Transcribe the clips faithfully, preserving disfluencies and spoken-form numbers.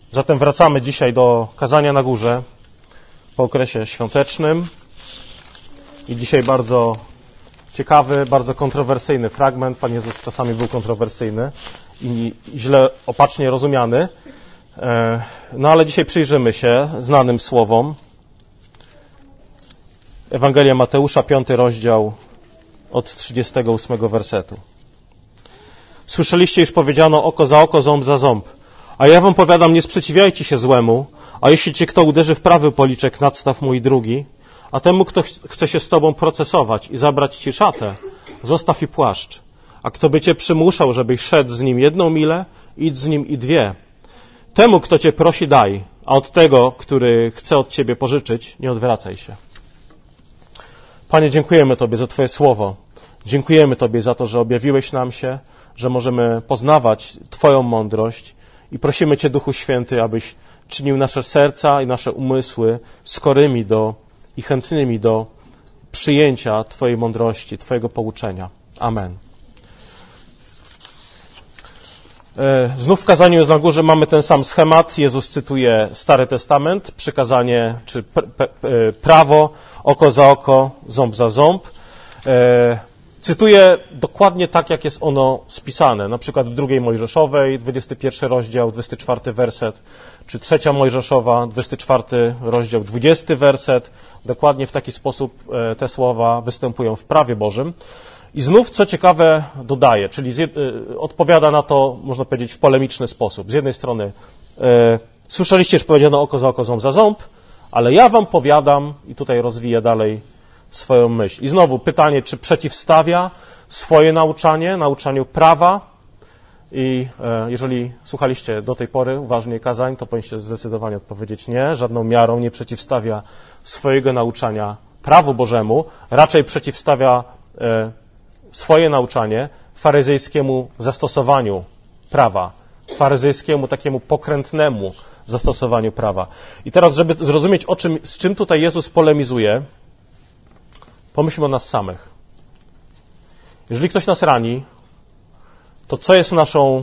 Zatem wracamy dzisiaj do kazania na górze po okresie świątecznym i dzisiaj bardzo ciekawy, bardzo kontrowersyjny fragment. Pan Jezus czasami był kontrowersyjny i źle, opacznie rozumiany. No ale dzisiaj przyjrzymy się znanym słowom. Ewangelia Mateusza, piąty rozdział od trzydziestego ósmego wersetu. Słyszeliście, iż powiedziano oko za oko, ząb za ząb. A ja wam powiadam, nie sprzeciwiajcie się złemu, a jeśli cię kto uderzy w prawy policzek, nadstaw mu i drugi, a temu, kto chce się z tobą procesować i zabrać ci szatę, zostaw i płaszcz. A kto by cię przymuszał, żebyś szedł z nim jedną milę, idź z nim i dwie. Temu, kto cię prosi, daj, a od tego, który chce od ciebie pożyczyć, nie odwracaj się. Panie, dziękujemy Tobie za Twoje słowo. Dziękujemy Tobie za to, że objawiłeś nam się, że możemy poznawać Twoją mądrość i prosimy Cię, Duchu Święty, abyś czynił nasze serca i nasze umysły skorymi do i chętnymi do przyjęcia Twojej mądrości, Twojego pouczenia. Amen. Znów w kazaniu na górze mamy ten sam schemat. Jezus cytuje Stary Testament, przykazanie czy prawo, oko za oko, ząb za ząb. Cytuje dokładnie tak, jak jest ono spisane. Na przykład w drugiej Mojżeszowej, dwudziesty pierwszy rozdział, dwudziesty czwarty werset, czy trzecia Mojżeszowa, dwudziesty czwarty rozdział, dwudziesty werset. Dokładnie w taki sposób te słowa występują w prawie Bożym. I znów, co ciekawe, dodaje, czyli z, y, odpowiada na to, można powiedzieć, w polemiczny sposób. Z jednej strony y, słyszeliście, że powiedziano oko za oko, ząb za ząb, ale ja wam powiadam, i tutaj rozwija dalej swoją myśl. I znowu pytanie, czy przeciwstawia swoje nauczanie, nauczaniu prawa. I y, jeżeli słuchaliście do tej pory uważnie kazań, to powinniście zdecydowanie odpowiedzieć nie. Żadną miarą nie przeciwstawia swojego nauczania prawu Bożemu, raczej przeciwstawia y, swoje nauczanie faryzejskiemu zastosowaniu prawa, faryzejskiemu takiemu pokrętnemu zastosowaniu prawa. I teraz, żeby zrozumieć, o czym, z czym tutaj Jezus polemizuje, pomyślmy o nas samych. Jeżeli ktoś nas rani, to co jest naszą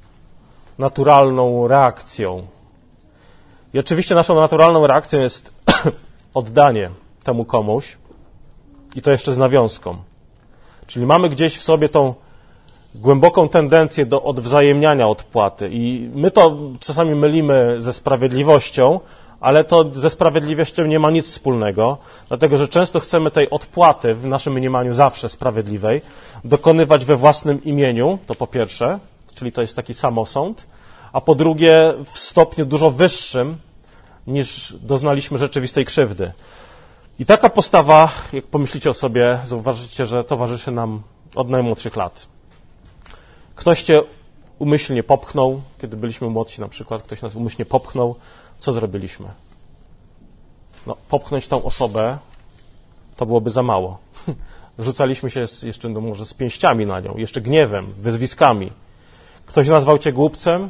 naturalną reakcją? I oczywiście naszą naturalną reakcją jest oddanie temu komuś i to jeszcze z nawiązką. Czyli mamy gdzieś w sobie tą głęboką tendencję do odwzajemniania odpłaty i my to czasami mylimy ze sprawiedliwością, ale to ze sprawiedliwością nie ma nic wspólnego, dlatego że często chcemy tej odpłaty w naszym mniemaniu zawsze sprawiedliwej dokonywać we własnym imieniu, to po pierwsze, czyli to jest taki samosąd, a po drugie w stopniu dużo wyższym niż doznaliśmy rzeczywistej krzywdy. I taka postawa, jak pomyślicie o sobie, zauważycie, że towarzyszy nam od najmłodszych lat. Ktoś cię umyślnie popchnął, kiedy byliśmy młodsi na przykład, ktoś nas umyślnie popchnął, co zrobiliśmy? No, popchnąć tą osobę to byłoby za mało. Rzucaliśmy się jeszcze no, może z pięściami na nią, jeszcze gniewem, wyzwiskami. Ktoś nazwał cię głupcem,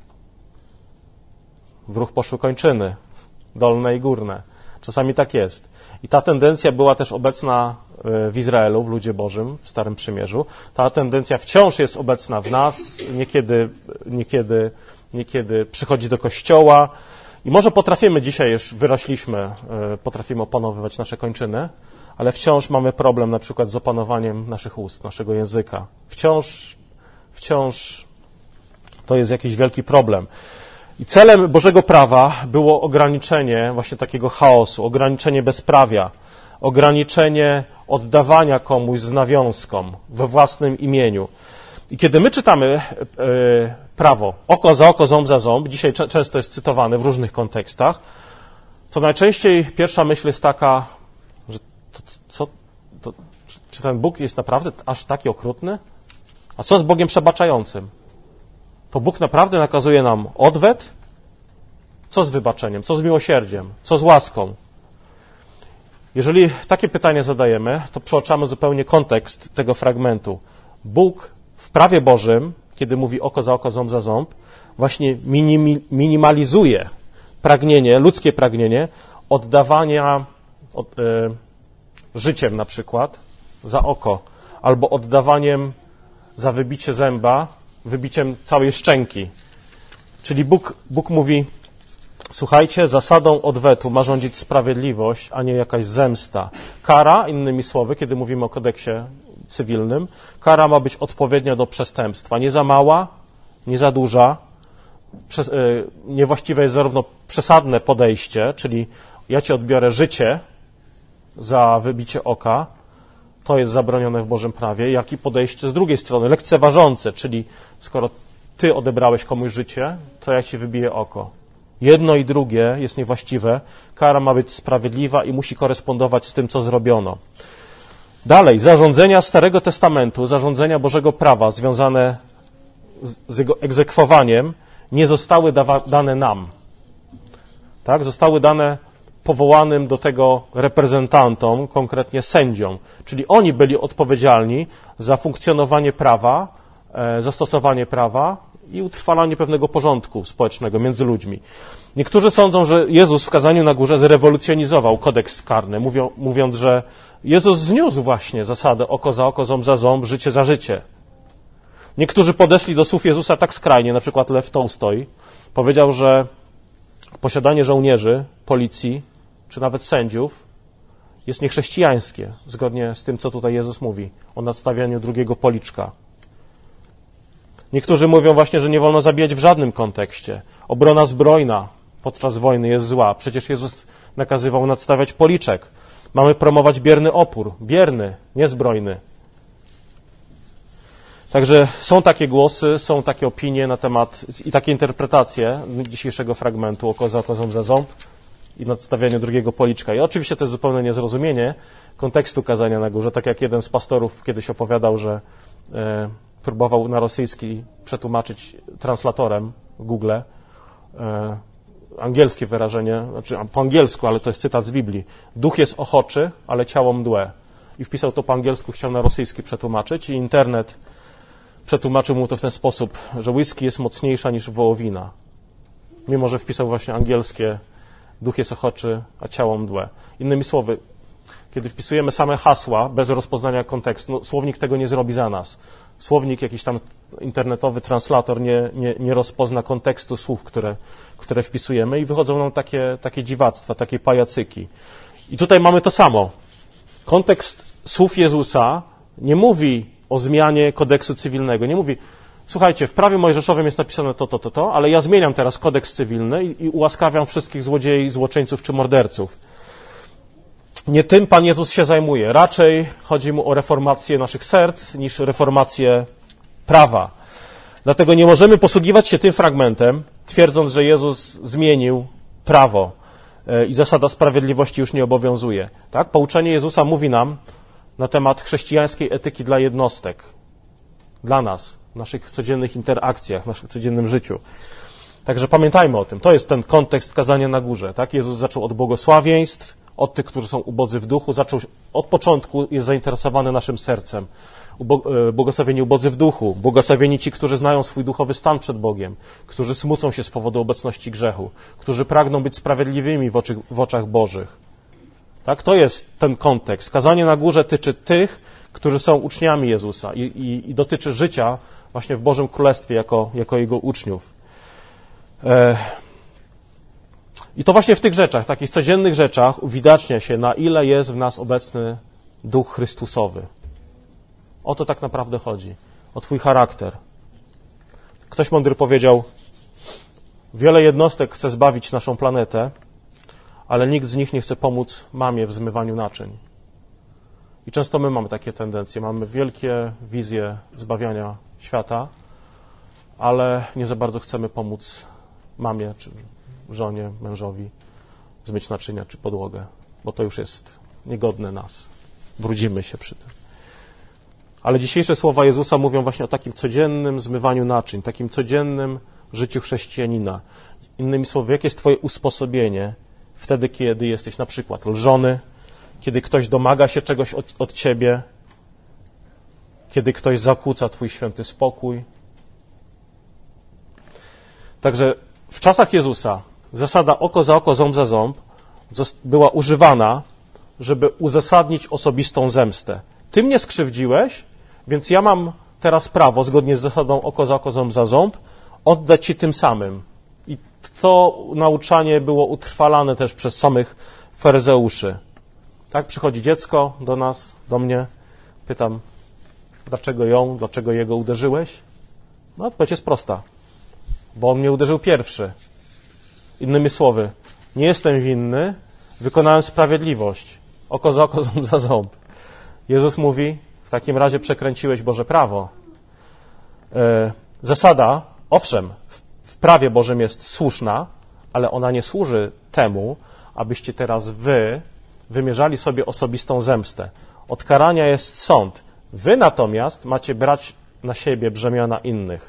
w ruch poszły kończyny, dolne i górne. Czasami tak jest. I ta tendencja była też obecna w Izraelu, w ludzie Bożym, w Starym Przymierzu. Ta tendencja wciąż jest obecna w nas, niekiedy, niekiedy, niekiedy przychodzi do kościoła. I może potrafimy, dzisiaj już wyrośliśmy, potrafimy opanowywać nasze kończyny, ale wciąż mamy problem na przykład z opanowaniem naszych ust, naszego języka. Wciąż, wciąż to jest jakiś wielki problem. I celem Bożego prawa było ograniczenie właśnie takiego chaosu, ograniczenie bezprawia, ograniczenie oddawania komuś z nawiązką we własnym imieniu. I kiedy my czytamy yy, prawo, oko za oko, ząb za ząb, dzisiaj cze- często jest cytowane w różnych kontekstach, to najczęściej pierwsza myśl jest taka, że to, co, to, czy ten Bóg jest naprawdę aż taki okrutny? A co z Bogiem przebaczającym? To Bóg naprawdę nakazuje nam odwet? Co z wybaczeniem? Co z miłosierdziem? Co z łaską? Jeżeli takie pytanie zadajemy, to przeoczamy zupełnie kontekst tego fragmentu. Bóg w prawie Bożym, kiedy mówi oko za oko, ząb za ząb, właśnie minimi, minimalizuje pragnienie, ludzkie pragnienie oddawania od, y, życiem na przykład za oko, albo oddawaniem za wybicie zęba, wybiciem całej szczęki. Czyli Bóg, Bóg mówi, Słuchajcie, zasadą odwetu ma rządzić sprawiedliwość, a nie jakaś zemsta. Kara, innymi słowy, kiedy mówimy o kodeksie cywilnym, kara ma być odpowiednia do przestępstwa. Nie za mała, nie za duża. Przez, yy, niewłaściwe jest zarówno przesadne podejście, czyli ja ci odbiorę życie za wybicie oka, to jest zabronione w Bożym prawie, jak i podejście z drugiej strony, lekceważące, czyli skoro ty odebrałeś komuś życie, to ja ci wybiję oko. Jedno i drugie jest niewłaściwe, kara ma być sprawiedliwa i musi korespondować z tym, co zrobiono. Dalej, zarządzenia Starego Testamentu, zarządzenia Bożego prawa związane z jego egzekwowaniem nie zostały dawa- dane nam. Tak? Zostały dane powołanym do tego reprezentantom, konkretnie sędziom. Czyli oni byli odpowiedzialni za funkcjonowanie prawa, e, zastosowanie prawa i utrwalanie pewnego porządku społecznego między ludźmi. Niektórzy sądzą, że Jezus w kazaniu na górze zrewolucjonizował kodeks karny, mówią, mówiąc, że Jezus zniósł właśnie zasadę oko za oko, ząb za ząb, życie za życie. Niektórzy podeszli do słów Jezusa tak skrajnie, na przykład Lew Tolstoj powiedział, że posiadanie żołnierzy, policji, czy nawet sędziów jest niechrześcijańskie, zgodnie z tym, co tutaj Jezus mówi o nadstawianiu drugiego policzka. Niektórzy mówią właśnie, że nie wolno zabijać w żadnym kontekście. Obrona zbrojna podczas wojny jest zła. Przecież Jezus nakazywał nadstawiać policzek. Mamy promować bierny opór. Bierny, nie zbrojny. Także są takie głosy, są takie opinie na temat i takie interpretacje dzisiejszego fragmentu oko za oko, ząb za ząb i nadstawianiu drugiego policzka. I oczywiście to jest zupełne niezrozumienie kontekstu kazania na górze. Tak jak jeden z pastorów kiedyś opowiadał, że e, próbował na rosyjski przetłumaczyć translatorem w Google e, angielskie wyrażenie, znaczy po angielsku, ale to jest cytat z Biblii. Duch jest ochoczy, ale ciało mdłe. I wpisał to po angielsku, chciał na rosyjski przetłumaczyć i internet przetłumaczył mu to w ten sposób, że whisky jest mocniejsza niż wołowina. Mimo że wpisał właśnie angielskie duch jest ochoczy, a ciało mdłe. Innymi słowy, kiedy wpisujemy same hasła bez rozpoznania kontekstu, no, słownik tego nie zrobi za nas. Słownik, jakiś tam internetowy translator nie, nie, nie rozpozna kontekstu słów, które, które wpisujemy i wychodzą nam takie, takie dziwactwa, takie pajacyki. I tutaj mamy to samo. Kontekst słów Jezusa nie mówi o zmianie kodeksu cywilnego. Nie mówi, słuchajcie, w prawie mojżeszowym jest napisane to, to, to, to, ale ja zmieniam teraz kodeks cywilny i, i ułaskawiam wszystkich złodziei, złoczyńców czy morderców. Nie tym Pan Jezus się zajmuje. Raczej chodzi mu o reformację naszych serc niż reformację prawa. Dlatego nie możemy posługiwać się tym fragmentem, twierdząc, że Jezus zmienił prawo i zasada sprawiedliwości już nie obowiązuje. Tak? Pouczenie Jezusa mówi nam na temat chrześcijańskiej etyki dla jednostek, dla nas, w naszych codziennych interakcjach, w naszym codziennym życiu. Także pamiętajmy o tym. To jest ten kontekst kazania na górze. Tak? Jezus zaczął od błogosławieństw, od tych, którzy są ubodzy w duchu. Zaczął od początku, jest zainteresowany naszym sercem. Błogosławieni ubodzy w duchu, błogosławieni ci, którzy znają swój duchowy stan przed Bogiem, którzy smucą się z powodu obecności grzechu, którzy pragną być sprawiedliwymi w, oczy, w oczach Bożych. Tak, to jest ten kontekst. Kazanie na górze tyczy tych, którzy są uczniami Jezusa i, i, i dotyczy życia właśnie w Bożym Królestwie jako, jako Jego uczniów. E... I to właśnie w tych rzeczach, takich codziennych rzeczach uwidacznia się, na ile jest w nas obecny Duch Chrystusowy. O to tak naprawdę chodzi. O Twój charakter. Ktoś mądry powiedział, wiele jednostek chce zbawić naszą planetę, ale nikt z nich nie chce pomóc mamie w zmywaniu naczyń. I często my mamy takie tendencje. Mamy wielkie wizje zbawiania świata, ale nie za bardzo chcemy pomóc mamie, czy żonie, mężowi zmyć naczynia, czy podłogę, bo to już jest niegodne nas. Brudzimy się przy tym. Ale dzisiejsze słowa Jezusa mówią właśnie o takim codziennym zmywaniu naczyń, takim codziennym życiu chrześcijanina. Innymi słowy, jakie jest Twoje usposobienie wtedy, kiedy jesteś na przykład lżony, kiedy ktoś domaga się czegoś od, od Ciebie, kiedy ktoś zakłóca Twój święty spokój. Także w czasach Jezusa zasada oko za oko, ząb za ząb była używana, żeby uzasadnić osobistą zemstę. Ty mnie skrzywdziłeś, więc ja mam teraz prawo, zgodnie z zasadą oko za oko, ząb za ząb, oddać Ci tym samym. I to nauczanie było utrwalane też przez samych faryzeuszy. Tak, przychodzi dziecko do nas, do mnie, pytam, dlaczego ją, dlaczego jego uderzyłeś? No, odpowiedź jest prosta, bo on mnie uderzył pierwszy. Innymi słowy, nie jestem winny, wykonałem sprawiedliwość. Oko za oko, ząb za ząb. Jezus mówi, w takim razie przekręciłeś Boże prawo. Zasada, owszem, w prawie Bożym jest słuszna, ale ona nie służy temu, abyście teraz wy wymierzali sobie osobistą zemstę. Od karania jest sąd. Wy natomiast macie brać na siebie brzemiona innych.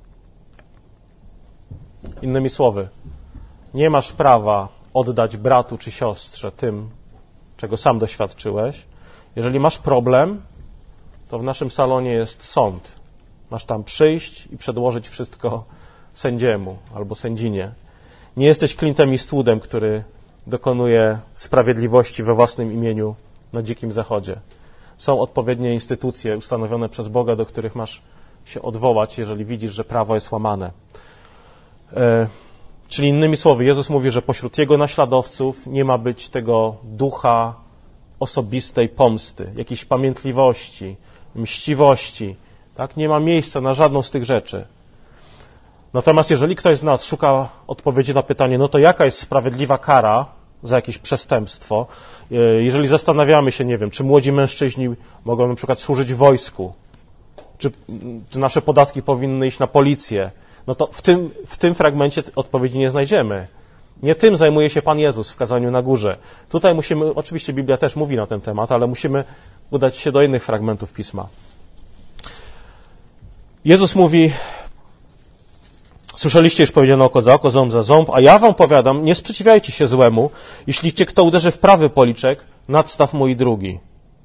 Innymi słowy, nie masz prawa oddać bratu czy siostrze tym, czego sam doświadczyłeś. Jeżeli masz problem, to w naszym salonie jest sąd. Masz tam przyjść i przedłożyć wszystko sędziemu albo sędzinie. Nie jesteś Clintem Eastwoodem, który dokonuje sprawiedliwości we własnym imieniu na Dzikim Zachodzie. Są odpowiednie instytucje ustanowione przez Boga, do których masz się odwołać, jeżeli widzisz, że prawo jest łamane. E, czyli innymi słowy, Jezus mówi, że pośród Jego naśladowców nie ma być tego ducha osobistej pomsty, jakiejś pamiętliwości, mściwości. Tak? Nie ma miejsca na żadną z tych rzeczy. Natomiast jeżeli ktoś z nas szuka odpowiedzi na pytanie, no to jaka jest sprawiedliwa kara za jakieś przestępstwo, jeżeli zastanawiamy się, nie wiem, czy młodzi mężczyźni mogą na przykład służyć w wojsku, czy, czy nasze podatki powinny iść na policję, no to w tym, w tym fragmencie odpowiedzi nie znajdziemy. Nie tym zajmuje się Pan Jezus w kazaniu na górze. Tutaj musimy, oczywiście Biblia też mówi na ten temat, ale musimy udać się do innych fragmentów Pisma. Jezus mówi, słyszeliście już powiedziano oko za oko, ząb za ząb, a ja wam powiadam, nie sprzeciwiajcie się złemu. Jeśli cię kto uderzy w prawy policzek, nadstaw mu i drugi.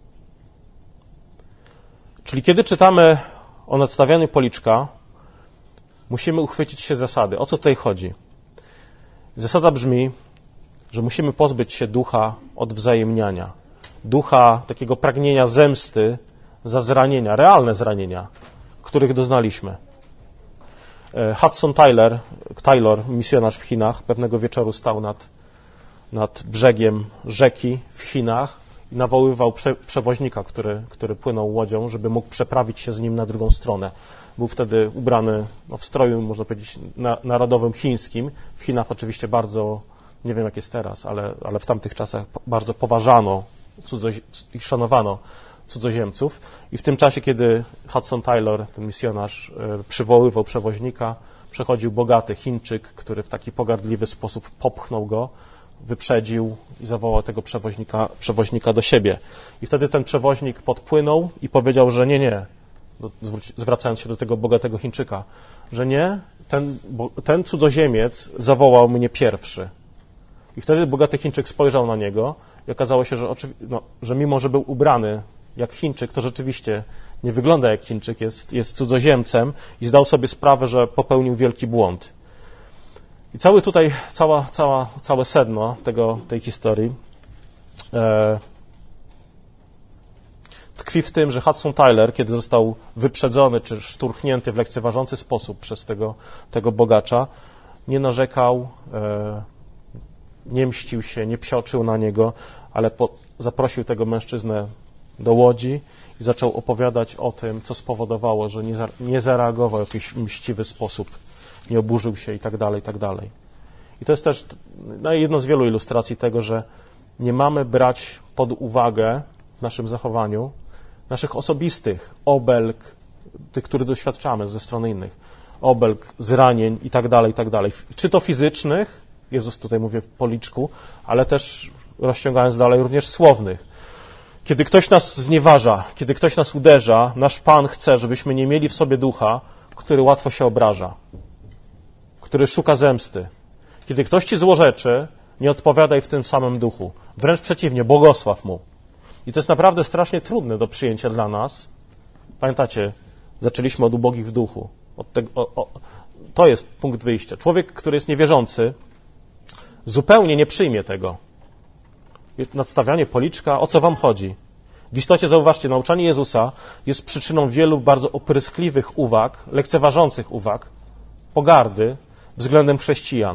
Czyli kiedy czytamy o nadstawianiu policzka, musimy uchwycić się zasady. O co tutaj chodzi? Zasada brzmi, że musimy pozbyć się ducha odwzajemniania. Ducha takiego pragnienia zemsty za zranienia, realne zranienia, których doznaliśmy. Hudson Taylor, Taylor, misjonarz w Chinach, pewnego wieczoru stał nad, nad brzegiem rzeki w Chinach i nawoływał prze, przewoźnika, który, który płynął łodzią, żeby mógł przeprawić się z nim na drugą stronę. Był wtedy ubrany no, w stroju, można powiedzieć, na, narodowym chińskim. W Chinach oczywiście bardzo, nie wiem jak jest teraz, ale, ale w tamtych czasach bardzo poważano cudzozi- i szanowano cudzoziemców. I w tym czasie, kiedy Hudson Taylor, ten misjonarz, przywoływał przewoźnika, przechodził bogaty Chińczyk, który w taki pogardliwy sposób popchnął go, wyprzedził i zawołał tego przewoźnika, przewoźnika do siebie. I wtedy ten przewoźnik podpłynął i powiedział, że nie, nie, zwracając się do tego bogatego Chińczyka, że nie, ten, ten cudzoziemiec zawołał mnie pierwszy. I wtedy bogaty Chińczyk spojrzał na niego i okazało się, że, no, że mimo, że był ubrany jak Chińczyk, to rzeczywiście nie wygląda jak Chińczyk, jest, jest cudzoziemcem i zdał sobie sprawę, że popełnił wielki błąd. I cały tutaj, cała, cała, całe sedno tego, tej historii e, tkwi w tym, że Hudson Taylor, kiedy został wyprzedzony czy szturchnięty w lekceważący sposób przez tego, tego bogacza, nie narzekał, e, nie mścił się, nie psioczył na niego, ale po, zaprosił tego mężczyznę do łodzi i zaczął opowiadać o tym, co spowodowało, że nie, za, nie zareagował w jakiś mściwy sposób, nie oburzył się i tak dalej, i tak dalej. I to jest też no, jedno z wielu ilustracji tego, że nie mamy brać pod uwagę w naszym zachowaniu naszych osobistych obelg, tych, które doświadczamy ze strony innych, obelg, zranień i tak dalej, i tak dalej. Czy to fizycznych, Jezus tutaj mówi w policzku, ale też rozciągając dalej, również słownych. Kiedy ktoś nas znieważa, kiedy ktoś nas uderza, nasz Pan chce, żebyśmy nie mieli w sobie ducha, który łatwo się obraża, który szuka zemsty. Kiedy ktoś ci złorzeczy, nie odpowiadaj w tym samym duchu. Wręcz przeciwnie, błogosław mu. I to jest naprawdę strasznie trudne do przyjęcia dla nas. Pamiętacie, zaczęliśmy od ubogich w duchu. Od tego, o, o, to jest punkt wyjścia. Człowiek, który jest niewierzący, zupełnie nie przyjmie tego. Nadstawianie policzka, o co wam chodzi? W istocie, zauważcie, nauczanie Jezusa jest przyczyną wielu bardzo opryskliwych uwag, lekceważących uwag, pogardy względem chrześcijan.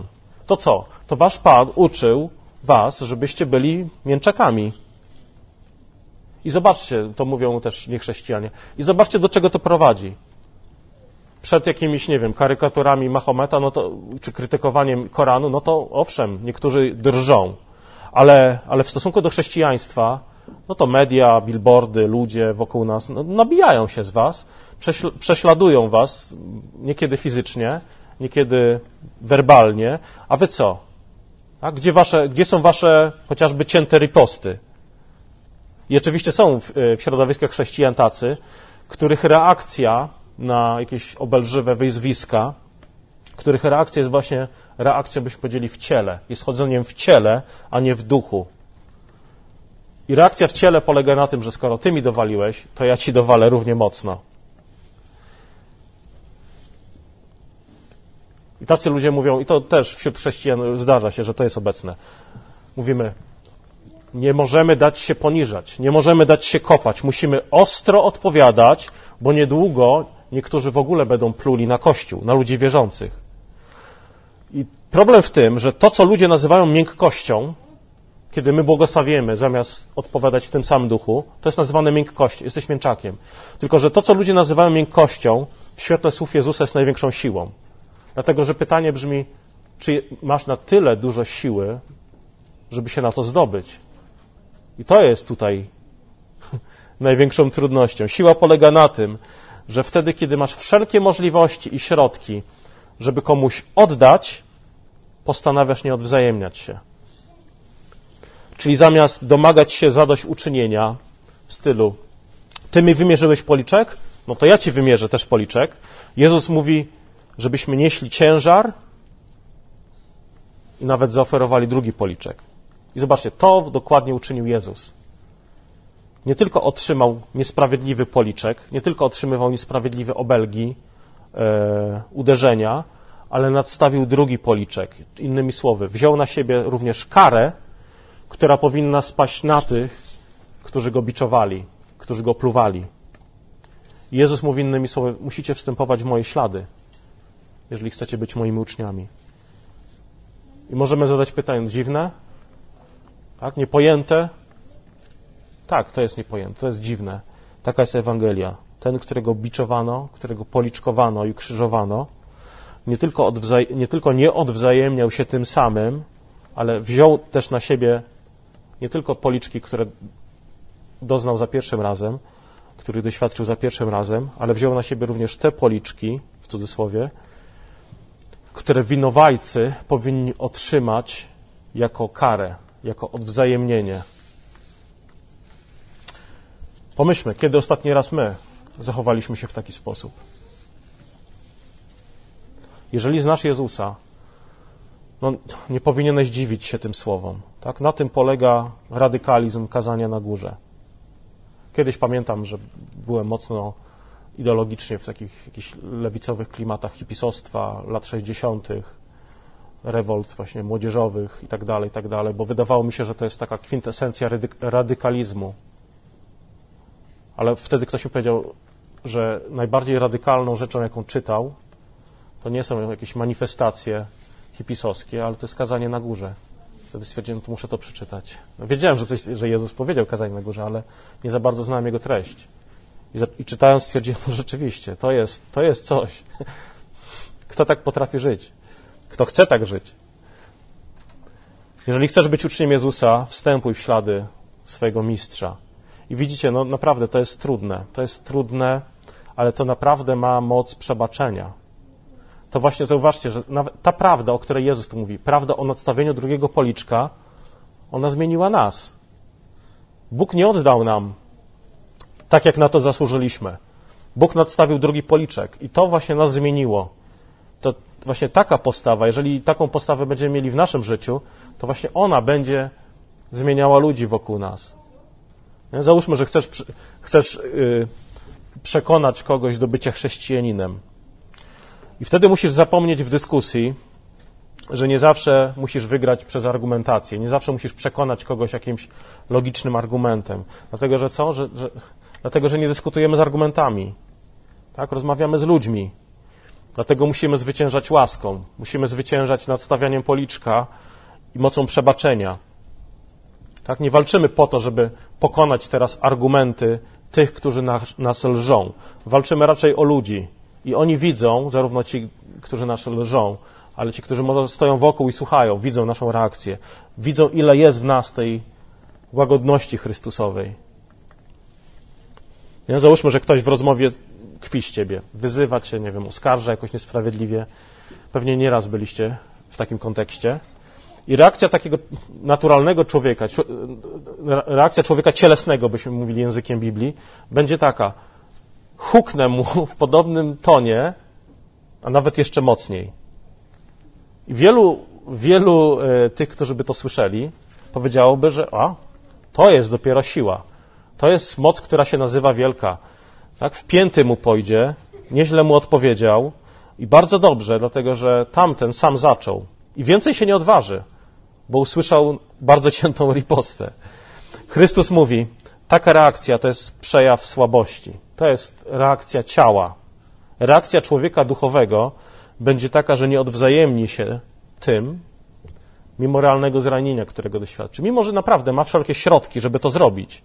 to co? To wasz Pan uczył was, żebyście byli mięczakami. I zobaczcie, to mówią też niechrześcijanie, i zobaczcie, do czego to prowadzi. Przed jakimiś, nie wiem, karykaturami Mahometa, no to, czy krytykowaniem Koranu, no to owszem, niektórzy drżą, ale, ale w stosunku do chrześcijaństwa, no to media, billboardy, ludzie wokół nas no, nabijają się z was, prześl- prześladują was, niekiedy fizycznie, niekiedy werbalnie, a wy co? A gdzie, wasze, gdzie są wasze chociażby cięte riposty? I oczywiście są w, w środowiskach chrześcijan tacy, których reakcja na jakieś obelżywe wyzwiska, których reakcja jest właśnie reakcją, byśmy powiedzieli, w ciele. Jest chodzeniem w ciele, a nie w duchu. I reakcja w ciele polega na tym, że skoro ty mi dowaliłeś, to ja ci dowalę równie mocno. I tacy ludzie mówią, i to też wśród chrześcijan zdarza się, że to jest obecne. Mówimy, nie możemy dać się poniżać, nie możemy dać się kopać, musimy ostro odpowiadać, bo niedługo niektórzy w ogóle będą pluli na Kościół, na ludzi wierzących. I problem w tym, że to, co ludzie nazywają miękkością, kiedy my błogosławimy, zamiast odpowiadać w tym samym duchu, to jest nazywane miękkością, jesteś mięczakiem. Tylko, że to, co ludzie nazywają miękkością, w świetle słów Jezusa jest największą siłą. Dlatego, że pytanie brzmi, czy masz na tyle dużo siły, żeby się na to zdobyć? I to jest tutaj największą trudnością. Siła polega na tym, że wtedy, kiedy masz wszelkie możliwości i środki, żeby komuś oddać, postanawiasz nie odwzajemniać się. Czyli zamiast domagać się zadośćuczynienia w stylu ty mi wymierzyłeś policzek, no to ja ci wymierzę też policzek. Jezus mówi, żebyśmy nieśli ciężar i nawet zaoferowali drugi policzek. I zobaczcie, to dokładnie uczynił Jezus. Nie tylko otrzymał niesprawiedliwy policzek, nie tylko otrzymywał niesprawiedliwe obelgi, e, uderzenia, ale nadstawił drugi policzek. Innymi słowy, wziął na siebie również karę, która powinna spaść na tych, którzy go biczowali, którzy go pluwali. I Jezus mówi innymi słowy, musicie wstępować w moje ślady, jeżeli chcecie być moimi uczniami. I możemy zadać pytanie, dziwne? Tak, niepojęte? Tak, to jest niepojęte, to jest dziwne. Taka jest Ewangelia. Ten, którego biczowano, którego policzkowano i krzyżowano, nie tylko, odwzaj- nie tylko nie odwzajemniał się tym samym, ale wziął też na siebie nie tylko policzki, które doznał za pierwszym razem, których doświadczył za pierwszym razem, ale wziął na siebie również te policzki, w cudzysłowie, które winowajcy powinni otrzymać jako karę, jako odwzajemnienie. Pomyślmy, kiedy ostatni raz my zachowaliśmy się w taki sposób. Jeżeli znasz Jezusa, no, nie powinieneś dziwić się tym słowom. Tak? Na tym polega radykalizm kazania na górze. Kiedyś pamiętam, że byłem mocno ideologicznie w takich jakichś lewicowych klimatach hipisostwa lat sześćdziesiątych, rewolt właśnie młodzieżowych i tak dalej, i tak dalej, bo wydawało mi się, że to jest taka kwintesencja radykalizmu. Ale wtedy ktoś mi powiedział, że najbardziej radykalną rzeczą, jaką czytał, to nie są jakieś manifestacje hipisowskie, ale to jest kazanie na górze. Wtedy stwierdziłem, to muszę to przeczytać. Wiedziałem, że, coś, że Jezus powiedział kazanie na górze, ale nie za bardzo znałem jego treść. I, za, i czytając stwierdziłem, no rzeczywiście, to jest, to jest coś. Kto tak potrafi żyć? Kto chce tak żyć? Jeżeli chcesz być uczniem Jezusa, wstępuj w ślady swojego mistrza. I widzicie, no naprawdę to jest trudne. To jest trudne, ale to naprawdę ma moc przebaczenia. To właśnie zauważcie, że nawet ta prawda, o której Jezus tu mówi, prawda o nadstawieniu drugiego policzka, ona zmieniła nas. Bóg nie oddał nam tak, jak na to zasłużyliśmy. Bóg nadstawił drugi policzek i to właśnie nas zmieniło. To właśnie taka postawa, jeżeli taką postawę będziemy mieli w naszym życiu, to właśnie ona będzie zmieniała ludzi wokół nas. Załóżmy, że chcesz, chcesz yy, przekonać kogoś do bycia chrześcijaninem. I wtedy musisz zapomnieć w dyskusji, że nie zawsze musisz wygrać przez argumentację, nie zawsze musisz przekonać kogoś jakimś logicznym argumentem. Dlatego, że co? Że, że, dlatego, że nie dyskutujemy z argumentami. Tak? Rozmawiamy z ludźmi. Dlatego musimy zwyciężać łaską, musimy zwyciężać nad stawianiem policzka i mocą przebaczenia. Tak, nie walczymy po to, żeby pokonać teraz argumenty tych, którzy nas, nas lżą. Walczymy raczej o ludzi i oni widzą, zarówno ci, którzy nas lżą, ale ci, którzy może stoją wokół i słuchają, widzą naszą reakcję. Widzą, ile jest w nas tej łagodności Chrystusowej. Nie? Załóżmy, że ktoś w rozmowie kpi z ciebie, wyzywa cię, nie wiem, oskarża jakoś niesprawiedliwie. Pewnie nieraz byliście w takim kontekście. I reakcja takiego naturalnego człowieka, reakcja człowieka cielesnego, byśmy mówili językiem Biblii, będzie taka: huknę mu w podobnym tonie, a nawet jeszcze mocniej. I wielu, wielu tych, którzy by to słyszeli, powiedziałoby, że a, to jest dopiero siła. To jest moc, która się nazywa wielka. Tak, w pięty mu pójdzie, nieźle mu odpowiedział i bardzo dobrze, dlatego że tamten sam zaczął. I więcej się nie odważy, bo usłyszał bardzo ciętą ripostę. Chrystus mówi, taka reakcja to jest przejaw słabości. To jest reakcja ciała. Reakcja człowieka duchowego będzie taka, że nie odwzajemni się tym, mimo realnego zranienia, którego doświadczy. Mimo że naprawdę ma wszelkie środki, żeby to zrobić.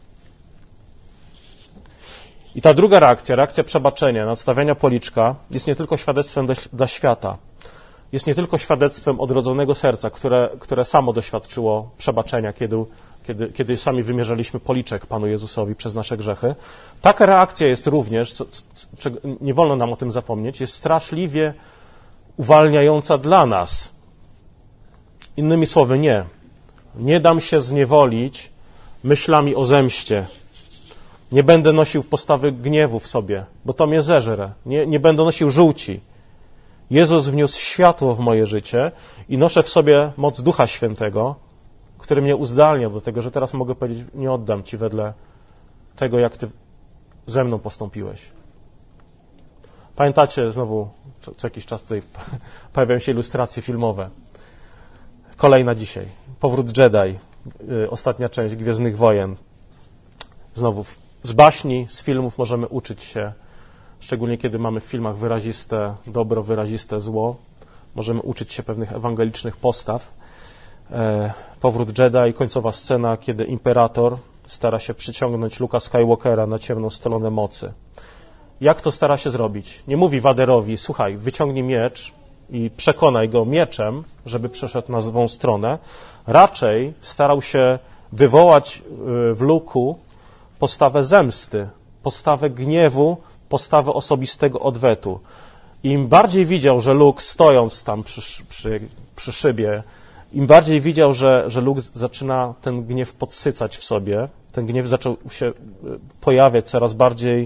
I ta druga reakcja, reakcja przebaczenia, nadstawiania policzka, jest nie tylko świadectwem dla świata. Jest nie tylko świadectwem odrodzonego serca, które, które samo doświadczyło przebaczenia, kiedy, kiedy, kiedy sami wymierzaliśmy policzek Panu Jezusowi przez nasze grzechy. Taka reakcja jest również, co, co, nie wolno nam o tym zapomnieć, jest straszliwie uwalniająca dla nas. Innymi słowy, nie. Nie dam się zniewolić myślami o zemście. Nie będę nosił postawy gniewu w sobie, bo to mnie zeżre. Nie, nie będę nosił żółci. Jezus wniósł światło w moje życie i noszę w sobie moc Ducha Świętego, który mnie uzdalnia do tego, że teraz mogę powiedzieć, nie oddam Ci wedle tego, jak Ty ze mną postąpiłeś. Pamiętacie, znowu co, co jakiś czas tutaj pojawiają się ilustracje filmowe. Kolejna dzisiaj. Powrót Jedi. Ostatnia część Gwiezdnych Wojen. Znowu z baśni, z filmów możemy uczyć się, szczególnie kiedy mamy w filmach wyraziste dobro, wyraziste zło. Możemy uczyć się pewnych ewangelicznych postaw. Powrót Jedi, końcowa scena, kiedy imperator stara się przyciągnąć Luka Skywalkera na ciemną stronę mocy. Jak to stara się zrobić? Nie mówi Vaderowi, słuchaj, wyciągnij miecz i przekonaj go mieczem, żeby przeszedł na złą stronę. Raczej starał się wywołać w Luku postawę zemsty, postawę gniewu, postawę osobistego odwetu. I im bardziej widział, że Luke stojąc tam przy, przy, przy szybie, im bardziej widział, że, że Luke zaczyna ten gniew podsycać w sobie, ten gniew zaczął się pojawiać, coraz bardziej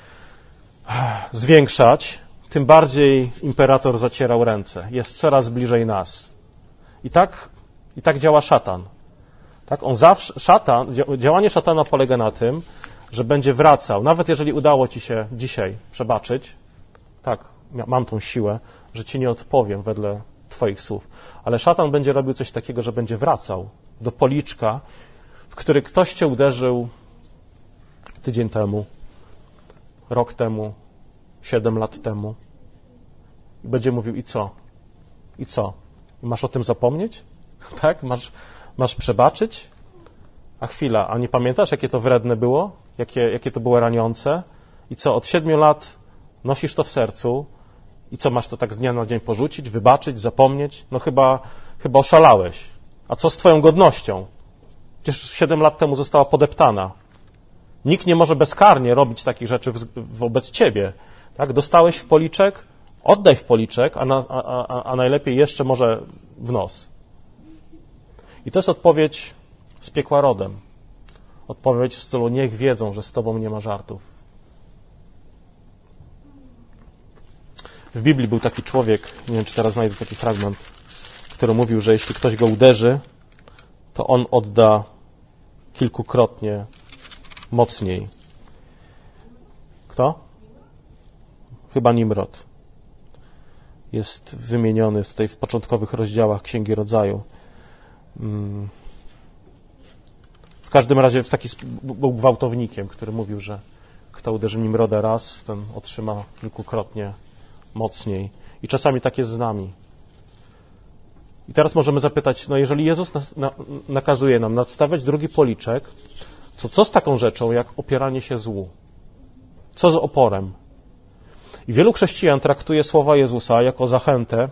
zwiększać, tym bardziej imperator zacierał ręce. Jest coraz bliżej nas. I tak, i tak działa szatan. Tak? On zawsze, szatan, działanie szatana polega na tym, że będzie wracał, nawet jeżeli udało ci się dzisiaj przebaczyć, tak, mam tą siłę, że ci nie odpowiem wedle twoich słów, ale szatan będzie robił coś takiego, że będzie wracał do policzka, w który ktoś cię uderzył tydzień temu, rok temu, siedem lat temu. I będzie mówił, i co? I co? Masz o tym zapomnieć? Tak? Masz, masz przebaczyć? A chwila, a nie pamiętasz, jakie to wredne było? Jakie, jakie to było raniące? I co, od siedmiu lat nosisz to w sercu i co, masz to tak z dnia na dzień porzucić, wybaczyć, zapomnieć? No chyba, chyba oszalałeś. A co z twoją godnością? Przecież siedem lat temu została podeptana. Nikt nie może bezkarnie robić takich rzeczy wobec ciebie. Tak? Dostałeś w policzek, oddaj w policzek, a, na, a, a, a najlepiej jeszcze może w nos. I to jest odpowiedź z piekła rodem. Odpowiedź w stylu, niech wiedzą, że z tobą nie ma żartów. W Biblii był taki człowiek, nie wiem, czy teraz znajdę taki fragment, który mówił, że jeśli ktoś go uderzy, to on odda kilkukrotnie mocniej. Kto? Chyba Nimrod. Jest wymieniony tutaj w początkowych rozdziałach Księgi Rodzaju. W każdym razie w taki był gwałtownikiem, który mówił, że kto uderzy Nimroda raz, ten otrzyma kilkukrotnie mocniej. I czasami tak jest z nami. I teraz możemy zapytać, no jeżeli Jezus nas, na, nakazuje nam nadstawiać drugi policzek, to co z taką rzeczą, jak opieranie się złu? Co z oporem? I wielu chrześcijan traktuje słowa Jezusa jako zachętę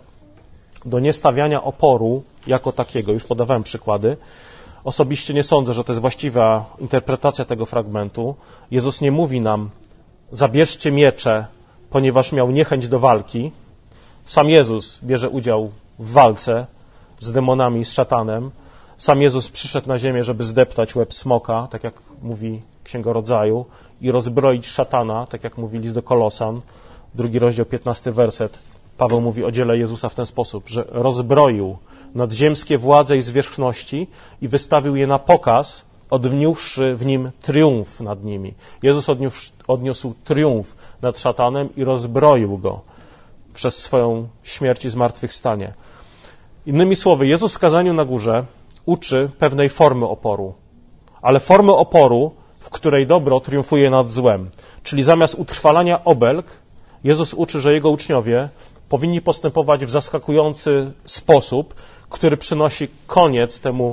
do niestawiania oporu jako takiego. Już podawałem przykłady. Osobiście nie sądzę, że to jest właściwa interpretacja tego fragmentu. Jezus nie mówi nam, zabierzcie miecze, ponieważ miał niechęć do walki. Sam Jezus bierze udział w walce z demonami, z szatanem. Sam Jezus przyszedł na ziemię, żeby zdeptać łeb smoka, tak jak mówi Księga Rodzaju, i rozbroić szatana, tak jak mówi list do Kolosan, drugi rozdział, piętnasty werset. Paweł mówi o dziele Jezusa w ten sposób, że rozbroił nadziemskie władze i zwierzchności i wystawił je na pokaz, odniósłszy w nim triumf nad nimi. Jezus odniósł, odniósł triumf nad szatanem i rozbroił go przez swoją śmierć i zmartwychwstanie. Innymi słowy, Jezus w kazaniu na górze uczy pewnej formy oporu, ale formy oporu, w której dobro triumfuje nad złem. Czyli zamiast utrwalania obelg, Jezus uczy, że Jego uczniowie powinni postępować w zaskakujący sposób, który przynosi koniec temu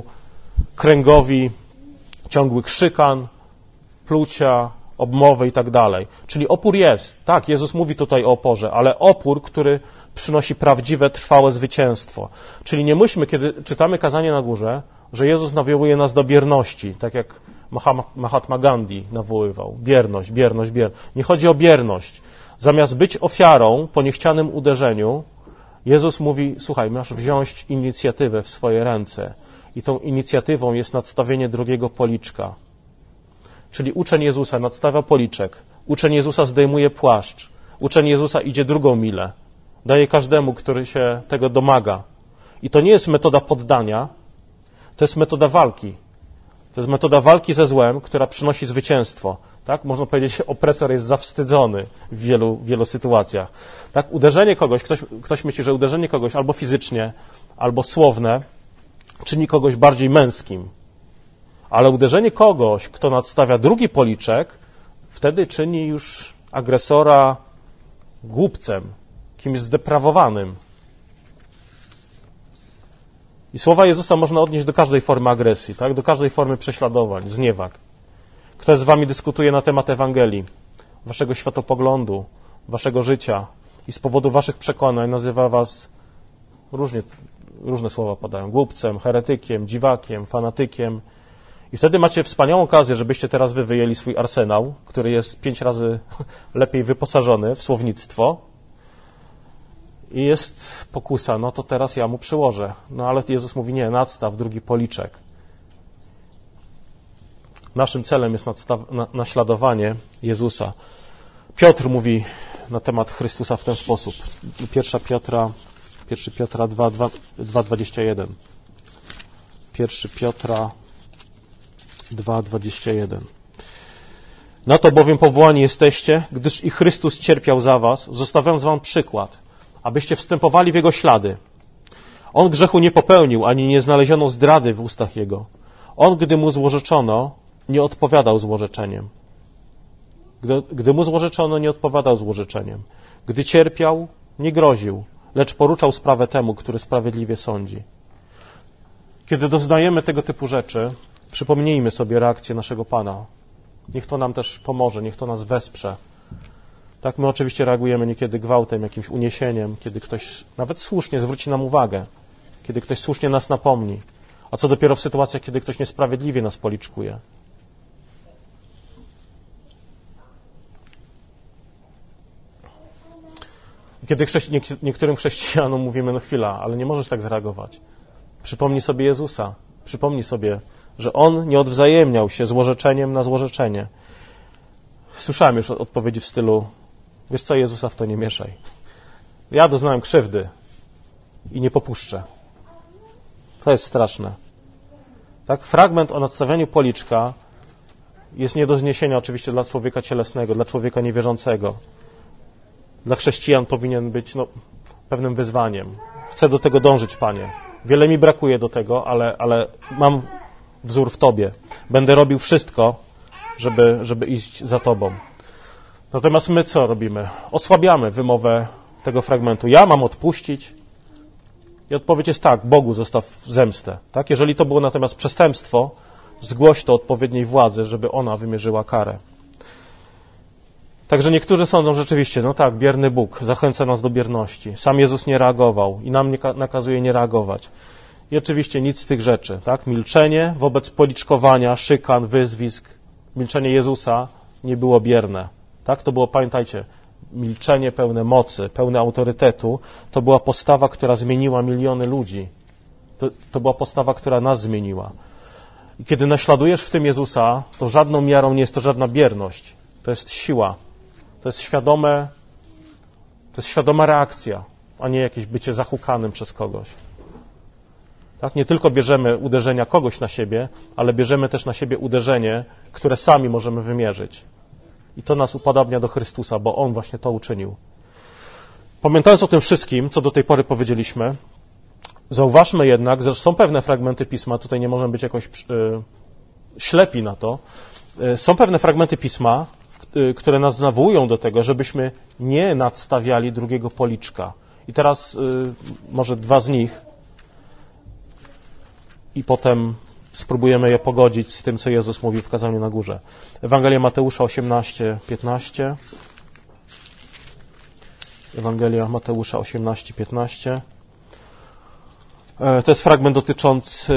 kręgowi ciągłych szykan, plucia, obmowy i tak dalej. Czyli opór jest. Tak, Jezus mówi tutaj o oporze, ale opór, który przynosi prawdziwe, trwałe zwycięstwo. Czyli nie myślmy, kiedy czytamy kazanie na górze, że Jezus nawołuje nas do bierności, tak jak Mahatma Gandhi nawoływał. Bierność, bierność, bierność. Nie chodzi o bierność. Zamiast być ofiarą po niechcianym uderzeniu, Jezus mówi, słuchaj, masz wziąć inicjatywę w swoje ręce. I tą inicjatywą jest nadstawienie drugiego policzka. Czyli uczeń Jezusa nadstawia policzek, uczeń Jezusa zdejmuje płaszcz, uczeń Jezusa idzie drugą milę. Daje każdemu, który się tego domaga. I to nie jest metoda poddania, to jest metoda walki. To jest metoda walki ze złem, która przynosi zwycięstwo. Tak? Można powiedzieć, że opresor jest zawstydzony w wielu, wielu sytuacjach. Tak? Uderzenie kogoś, ktoś, ktoś myśli, że uderzenie kogoś albo fizycznie, albo słowne czyni kogoś bardziej męskim. Ale uderzenie kogoś, kto nadstawia drugi policzek, wtedy czyni już agresora głupcem, kimś zdeprawowanym. I słowa Jezusa można odnieść do każdej formy agresji, tak? Do każdej formy prześladowań, zniewag. Ktoś z wami dyskutuje na temat Ewangelii, waszego światopoglądu, waszego życia i z powodu waszych przekonań nazywa was, różnie, różne słowa padają, głupcem, heretykiem, dziwakiem, fanatykiem. I wtedy macie wspaniałą okazję, żebyście teraz wy wyjęli swój arsenał, który jest pięć razy lepiej wyposażony w słownictwo. I jest pokusa, no to teraz ja mu przyłożę. No ale Jezus mówi, nie, nadstaw drugi policzek. Naszym celem jest nadstaw, na, naśladowanie Jezusa. Piotr mówi na temat Chrystusa w ten sposób. Pierwsza Piotra, pierwszy Piotra dwa, dwadzieścia jeden. Pierwszy Piotra dwa, dwadzieścia jeden. Na to bowiem powołani jesteście, gdyż i Chrystus cierpiał za was, zostawiając wam przykład, abyście wstępowali w Jego ślady. On grzechu nie popełnił, ani nie znaleziono zdrady w ustach Jego. On, gdy mu złorzeczono, nie odpowiadał złorzeczeniem. Gdy, gdy mu złorzeczono, nie odpowiadał złorzeczeniem. Gdy cierpiał, nie groził, lecz poruczał sprawę temu, który sprawiedliwie sądzi. Kiedy doznajemy tego typu rzeczy, przypomnijmy sobie reakcję naszego Pana. Niech to nam też pomoże, niech to nas wesprze. Tak, my oczywiście reagujemy niekiedy gwałtem, jakimś uniesieniem, kiedy ktoś nawet słusznie zwróci nam uwagę, kiedy ktoś słusznie nas napomni. A co dopiero w sytuacjach, kiedy ktoś niesprawiedliwie nas policzkuje. Kiedy chrześci- niektórym chrześcijanom mówimy, no chwila, ale nie możesz tak zareagować. Przypomnij sobie Jezusa. Przypomnij sobie, że On nie odwzajemniał się złorzeczeniem na złorzeczenie. Słyszałem już odpowiedzi w stylu, wiesz co, Jezusa w to nie mieszaj. Ja doznałem krzywdy i nie popuszczę. To jest straszne. Tak, fragment o nadstawianiu policzka jest nie do zniesienia oczywiście dla człowieka cielesnego, dla człowieka niewierzącego. Dla chrześcijan powinien być no, pewnym wyzwaniem. Chcę do tego dążyć, Panie. Wiele mi brakuje do tego, ale, ale mam wzór w Tobie. Będę robił wszystko, żeby, żeby iść za Tobą. Natomiast my co robimy? Osłabiamy wymowę tego fragmentu. Ja mam odpuścić? I odpowiedź jest tak, Bogu zostaw zemstę. Tak? Jeżeli to było natomiast przestępstwo, zgłoś to odpowiedniej władzy, żeby ona wymierzyła karę. Także niektórzy sądzą rzeczywiście, no tak, bierny Bóg zachęca nas do bierności. Sam Jezus nie reagował i nam nie nakazuje nie reagować. I oczywiście nic z tych rzeczy. Tak? Milczenie wobec policzkowania, szykan, wyzwisk, milczenie Jezusa nie było bierne. Tak? To było, pamiętajcie, milczenie pełne mocy, pełne autorytetu, to była postawa, która zmieniła miliony ludzi. To, to była postawa, która nas zmieniła. I kiedy naśladujesz w tym Jezusa, to żadną miarą nie jest to żadna bierność. To jest siła. To jest świadome, to jest świadoma reakcja, a nie jakieś bycie zahukanym przez kogoś. Tak? Nie tylko bierzemy uderzenia kogoś na siebie, ale bierzemy też na siebie uderzenie, które sami możemy wymierzyć. I to nas upodabnia do Chrystusa, bo On właśnie to uczynił. Pamiętając o tym wszystkim, co do tej pory powiedzieliśmy, zauważmy jednak, że są pewne fragmenty Pisma, tutaj nie możemy być jakoś yy, ślepi na to, yy, są pewne fragmenty Pisma, yy, które nas nawołują do tego, żebyśmy nie nadstawiali drugiego policzka. I teraz yy, może dwa z nich i potem spróbujemy je pogodzić z tym, co Jezus mówi w kazaniu na górze. Ewangelia Mateusza osiemnaście, piętnaście. Ewangelia Mateusza osiemnaście, piętnaście. To jest fragment dotyczący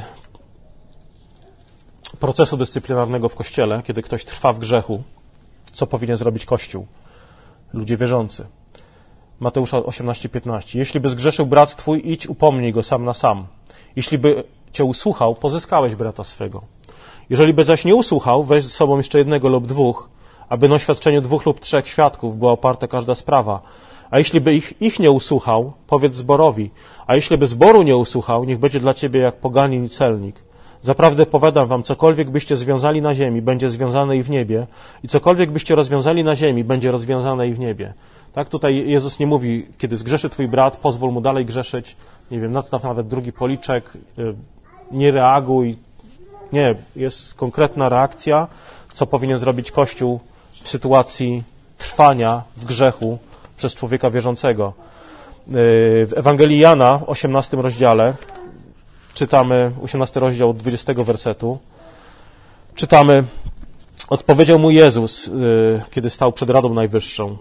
procesu dyscyplinarnego w Kościele, kiedy ktoś trwa w grzechu. Co powinien zrobić Kościół? Ludzie wierzący. Mateusza osiemnaście, piętnaście. Jeśli by zgrzeszył brat twój, idź upomnij go sam na sam. Jeśli by cię usłuchał, pozyskałeś brata swego. Jeżeli by zaś nie usłuchał, weź ze sobą jeszcze jednego lub dwóch, aby na oświadczeniu dwóch lub trzech świadków była oparta każda sprawa. A jeśli by ich, ich nie usłuchał, powiedz zborowi. A jeśli by zboru nie usłuchał, niech będzie dla ciebie jak poganin i celnik. Zaprawdę powiadam wam, cokolwiek byście związali na ziemi, będzie związane i w niebie, i cokolwiek byście rozwiązali na ziemi, będzie rozwiązane i w niebie. Tak, tutaj Jezus nie mówi, kiedy zgrzeszy twój brat, pozwól mu dalej grzeszyć, nie wiem, nadstaw nawet drugi policzek, nie reaguj. Nie, jest konkretna reakcja, co powinien zrobić Kościół w sytuacji trwania w grzechu przez człowieka wierzącego. W Ewangelii Jana, osiemnastym rozdziale, czytamy, osiemnasty rozdział od dwudziestego wersetu, czytamy, odpowiedział mu Jezus, kiedy stał przed Radą Najwyższą.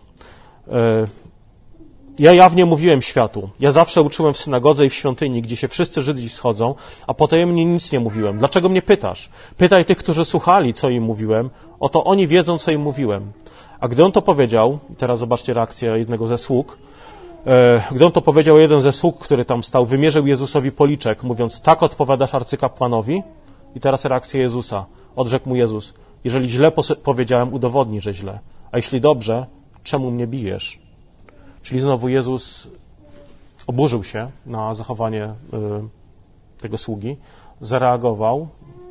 Ja jawnie mówiłem światu. Ja zawsze uczyłem w synagodze i w świątyni, gdzie się wszyscy Żydzi schodzą, a potajemnie nic nie mówiłem. Dlaczego mnie pytasz? Pytaj tych, którzy słuchali, co im mówiłem. Oto oni wiedzą, co im mówiłem. A gdy on to powiedział, teraz zobaczcie reakcję jednego ze sług, gdy on to powiedział, jeden ze sług, który tam stał, wymierzył Jezusowi policzek, mówiąc, tak odpowiadasz arcykapłanowi? I teraz reakcja Jezusa. Odrzekł mu Jezus, jeżeli źle powiedziałem, udowodnij, że źle. A jeśli dobrze, czemu mnie bijesz? Czyli znowu Jezus oburzył się na zachowanie y, tego sługi, zareagował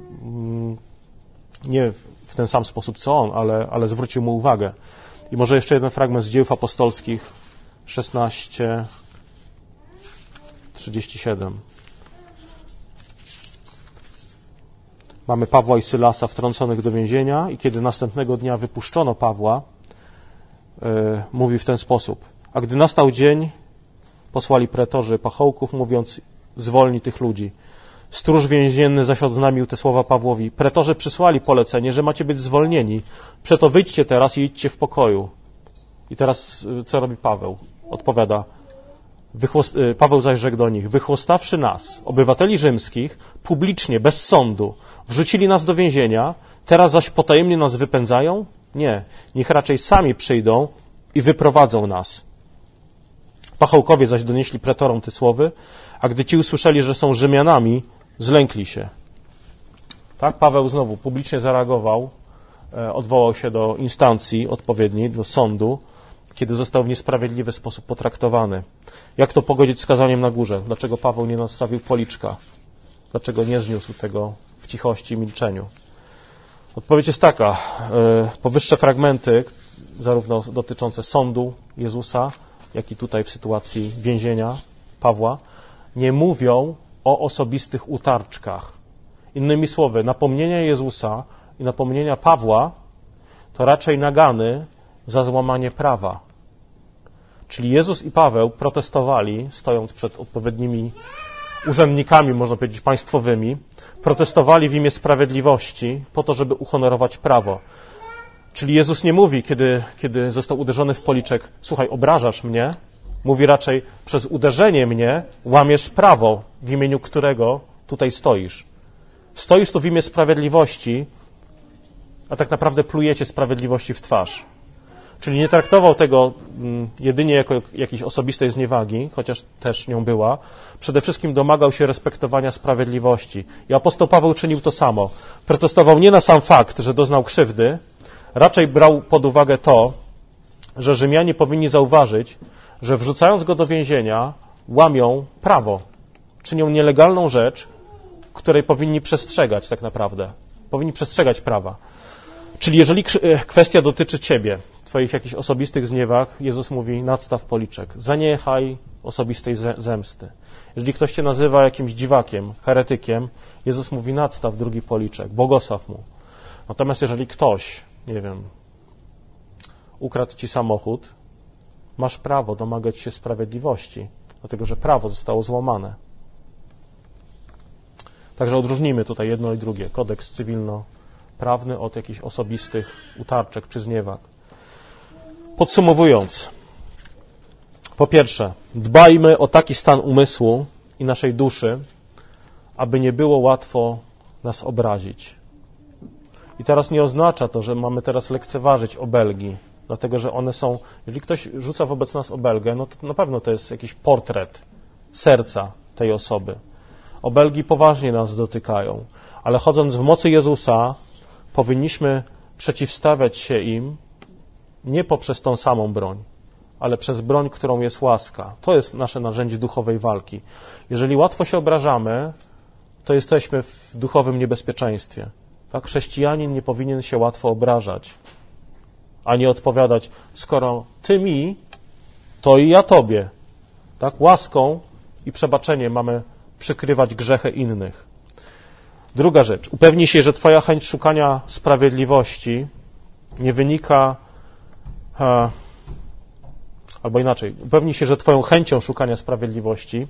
y, nie w, w ten sam sposób co on, ale, ale zwrócił mu uwagę. I może jeszcze jeden fragment z Dziejów Apostolskich, szesnaście, trzydzieści siedem. Mamy Pawła i Sylasa wtrąconych do więzienia i kiedy następnego dnia wypuszczono Pawła, y, mówi w ten sposób. A gdy nastał dzień, posłali pretorzy pachołków, mówiąc, zwolnij tych ludzi. Stróż więzienny zaś odznamił te słowa Pawłowi. Pretorzy przysłali polecenie, że macie być zwolnieni. Przeto wyjdźcie teraz i idźcie w pokoju. I teraz co robi Paweł? Odpowiada. Wychłost... Paweł zaś rzekł do nich. Wychłostawszy nas, obywateli rzymskich, publicznie, bez sądu, wrzucili nas do więzienia, teraz zaś potajemnie nas wypędzają? Nie. Niech raczej sami przyjdą i wyprowadzą nas. Pachołkowie zaś donieśli pretorom te słowy, a gdy ci usłyszeli, że są Rzymianami, zlękli się. Tak, Paweł znowu publicznie zareagował, odwołał się do instancji odpowiedniej, do sądu, kiedy został w niesprawiedliwy sposób potraktowany. Jak to pogodzić z kazaniem na górze? Dlaczego Paweł nie nastawił policzka? Dlaczego nie zniósł tego w cichości i milczeniu? Odpowiedź jest taka. Powyższe fragmenty, zarówno dotyczące sądu Jezusa, jak i tutaj w sytuacji więzienia Pawła, nie mówią o osobistych utarczkach. Innymi słowy, napomnienia Jezusa i napomnienia Pawła to raczej nagany za złamanie prawa. Czyli Jezus i Paweł protestowali, stojąc przed odpowiednimi urzędnikami, można powiedzieć, państwowymi, protestowali w imię sprawiedliwości po to, żeby uhonorować prawo. Czyli Jezus nie mówi, kiedy, kiedy został uderzony w policzek, słuchaj, obrażasz mnie, mówi raczej, przez uderzenie mnie łamiesz prawo, w imieniu którego tutaj stoisz. Stoisz tu w imię sprawiedliwości, a tak naprawdę plujecie sprawiedliwości w twarz. Czyli nie traktował tego jedynie jako jakiejś osobistej zniewagi, chociaż też nią była. Przede wszystkim domagał się respektowania sprawiedliwości. I apostoł Paweł czynił to samo. Protestował nie na sam fakt, że doznał krzywdy, raczej brał pod uwagę to, że Rzymianie powinni zauważyć, że wrzucając go do więzienia, łamią prawo. Czynią nielegalną rzecz, której powinni przestrzegać tak naprawdę. Powinni przestrzegać prawa. Czyli jeżeli kwestia dotyczy ciebie, twoich jakichś osobistych zniewag, Jezus mówi, nadstaw policzek. Zaniechaj osobistej zemsty. Jeżeli ktoś cię nazywa jakimś dziwakiem, heretykiem, Jezus mówi, nadstaw drugi policzek, błogosław mu. Natomiast jeżeli ktoś, nie wiem, ukradł ci samochód, masz prawo domagać się sprawiedliwości, dlatego że prawo zostało złamane. Także odróżnijmy tutaj jedno i drugie. Kodeks cywilno-prawny od jakichś osobistych utarczek czy zniewag. Podsumowując, po pierwsze, dbajmy o taki stan umysłu i naszej duszy, aby nie było łatwo nas obrazić. I teraz nie oznacza to, że mamy teraz lekceważyć obelgi, dlatego że one są, jeżeli ktoś rzuca wobec nas obelgę, no to na pewno to jest jakiś portret serca tej osoby. Obelgi poważnie nas dotykają, ale chodząc w mocy Jezusa, powinniśmy przeciwstawiać się im nie poprzez tą samą broń, ale przez broń, którą jest łaska. To jest nasze narzędzie duchowej walki. Jeżeli łatwo się obrażamy, to jesteśmy w duchowym niebezpieczeństwie. Tak? Chrześcijanin nie powinien się łatwo obrażać, ani odpowiadać, skoro ty mi, to i ja tobie. Tak? Łaską i przebaczeniem mamy przykrywać grzechy innych. Druga rzecz. Upewnij się, że twoja chęć szukania sprawiedliwości nie wynika, e, albo inaczej, upewnij się, że twoją chęcią szukania sprawiedliwości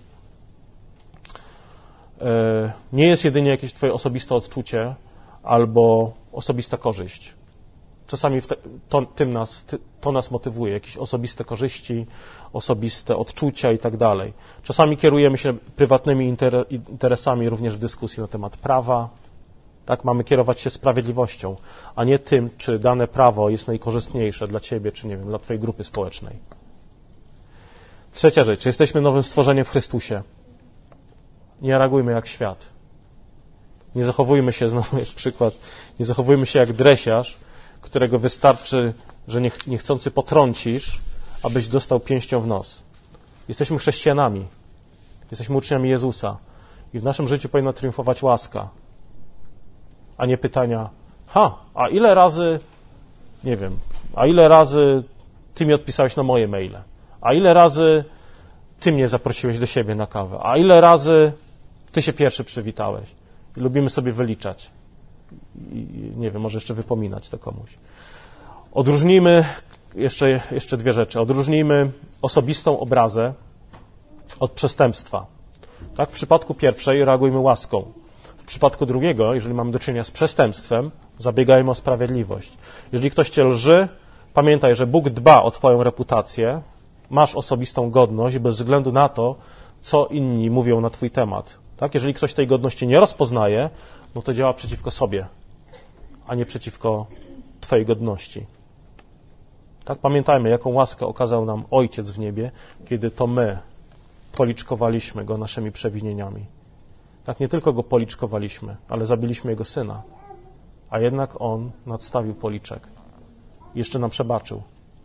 e, nie jest jedynie jakieś twoje osobiste odczucie albo osobista korzyść. Czasami w te, to, tym nas, to nas motywuje, jakieś osobiste korzyści, osobiste odczucia i tak dalej. Czasami kierujemy się prywatnymi inter, interesami również w dyskusji na temat prawa. Tak, mamy kierować się sprawiedliwością, a nie tym, czy dane prawo jest najkorzystniejsze dla ciebie, czy nie wiem, dla twojej grupy społecznej. Trzecia rzecz. Jesteśmy nowym stworzeniem w Chrystusie. Nie reagujmy jak świat. Nie zachowujmy się, znowu jak przykład, nie zachowujmy się jak dresiarz, którego wystarczy, że niech, niechcący potrącisz, abyś dostał pięścią w nos. Jesteśmy chrześcijanami. Jesteśmy uczniami Jezusa. I w naszym życiu powinna triumfować łaska, a nie pytania, ha, a ile razy, nie wiem, a ile razy ty mi odpisałeś na moje maile? A ile razy ty mnie zaprosiłeś do siebie na kawę? A ile razy ty się pierwszy przywitałeś? I lubimy sobie wyliczać. I, nie wiem, może jeszcze wypominać to komuś. Odróżnijmy, jeszcze, jeszcze dwie rzeczy, odróżnijmy osobistą obrazę od przestępstwa. Tak? W przypadku pierwszej reagujmy łaską. W przypadku drugiego, jeżeli mamy do czynienia z przestępstwem, zabiegajmy o sprawiedliwość. Jeżeli ktoś cię lży, pamiętaj, że Bóg dba o twoją reputację, masz osobistą godność bez względu na to, co inni mówią na twój temat. Tak? Jeżeli ktoś tej godności nie rozpoznaje, no to działa przeciwko sobie, a nie przeciwko twojej godności. Tak? Pamiętajmy, jaką łaskę okazał nam Ojciec w niebie, kiedy to my policzkowaliśmy Go naszymi przewinieniami. Tak, nie tylko Go policzkowaliśmy, ale zabiliśmy Jego Syna, a jednak On nadstawił policzek i jeszcze nam przebaczył.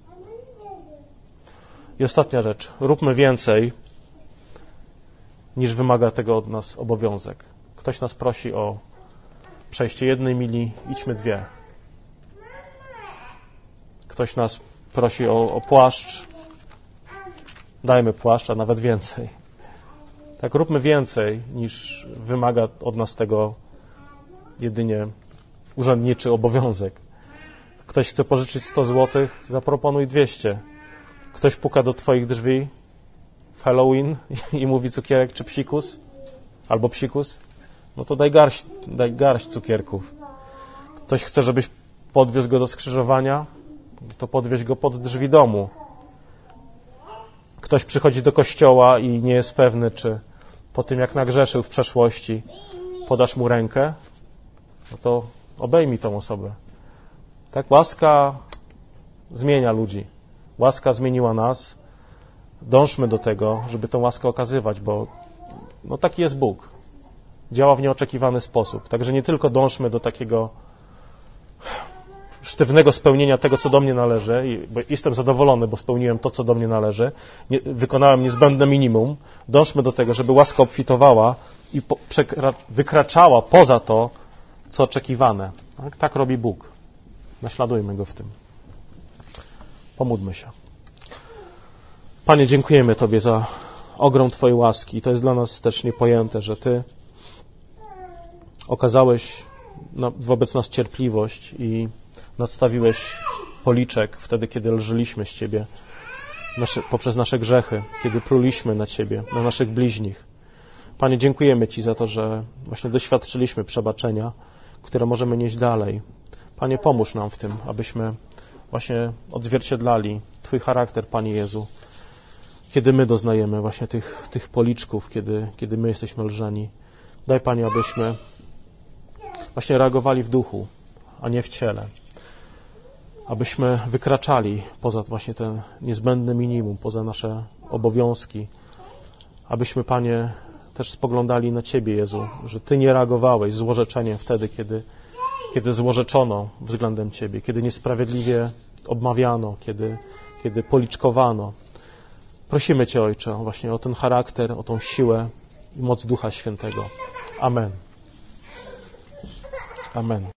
I ostatnia rzecz. Róbmy więcej, niż wymaga tego od nas obowiązek. Ktoś nas prosi o przejście jednej mili, idźmy dwie. Ktoś nas prosi o, o płaszcz, dajmy płaszcz, a nawet więcej. Tak, róbmy więcej, niż wymaga od nas tego jedynie urzędniczy obowiązek. Ktoś chce pożyczyć sto złotych, zaproponuj dwieście. Ktoś puka do twoich drzwi w Halloween i mówi cukierek czy psikus, albo psikus, no to daj garść, daj garść cukierków. Ktoś chce, żebyś podwiózł go do skrzyżowania, to podwieź go pod drzwi domu. Ktoś przychodzi do kościoła i nie jest pewny, czy po tym, jak nagrzeszył w przeszłości, podasz mu rękę, no to obejmij tą osobę. Tak, łaska zmienia ludzi. Łaska zmieniła nas. Dążmy do tego, żeby tę łaskę okazywać, bo no taki jest Bóg. Działa w nieoczekiwany sposób. Także nie tylko dążmy do takiego sztywnego spełnienia tego, co do mnie należy, i, bo jestem zadowolony, bo spełniłem to, co do mnie należy, nie, wykonałem niezbędne minimum. Dążmy do tego, żeby łaska obfitowała i po, przekra, wykraczała poza to, co oczekiwane. Tak, tak robi Bóg. Naśladujmy Go w tym. Pomódlmy się. Panie, dziękujemy Tobie za ogrom Twojej łaski. To jest dla nas też niepojęte, że Ty okazałeś wobec nas cierpliwość i nadstawiłeś policzek wtedy, kiedy lżyliśmy z Ciebie nasze, poprzez nasze grzechy, kiedy pluliśmy na Ciebie, na naszych bliźnich. Panie, dziękujemy Ci za to, że właśnie doświadczyliśmy przebaczenia, które możemy nieść dalej. Panie, pomóż nam w tym, abyśmy właśnie odzwierciedlali Twój charakter, Panie Jezu, kiedy my doznajemy właśnie tych, tych policzków, kiedy, kiedy my jesteśmy lżeni. Daj, Panie, abyśmy właśnie reagowali w duchu, a nie w ciele. Abyśmy wykraczali poza właśnie ten niezbędny minimum, poza nasze obowiązki. Abyśmy, Panie, też spoglądali na Ciebie, Jezu, że Ty nie reagowałeś złorzeczeniem wtedy, kiedy, kiedy złorzeczono względem Ciebie, kiedy niesprawiedliwie obmawiano, kiedy, kiedy policzkowano. Prosimy Cię, Ojcze, właśnie o ten charakter, o tą siłę i moc Ducha Świętego. Amen. Amen.